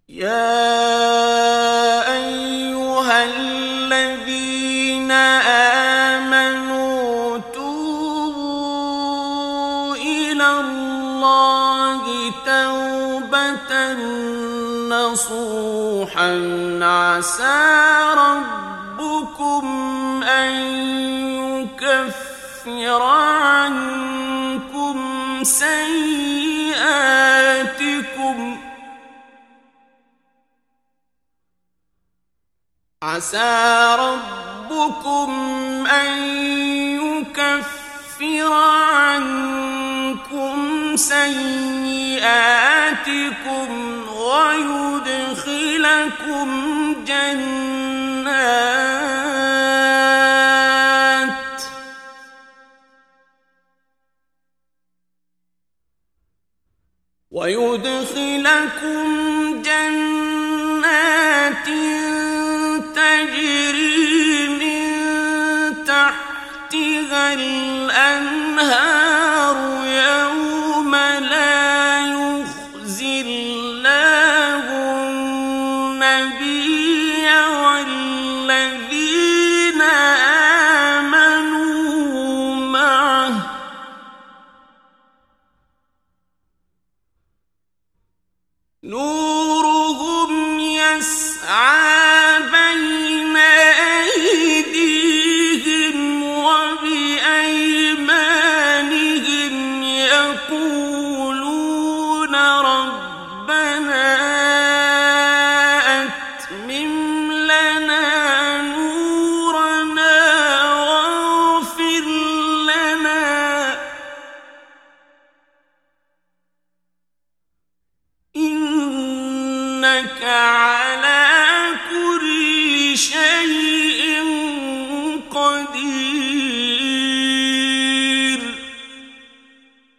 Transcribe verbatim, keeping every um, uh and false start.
يا أيها الذين آمنوا توبوا إلى الله توبة نصوحا عسى ربكم أن يكفر عنكم سيئاتكم عسى ربكم أن يكفر عنكم سيئاتكم ويدخلكم جنات ويدخلكم جنات تجري من تحتها الأنهار يوم لا يخزي الله النبي والذين آمنوا معه نورهم يسعى بين أيديهم وبأيمانهم يقولون ربنا أتمم لنا نورنا واغفر لنا إنك على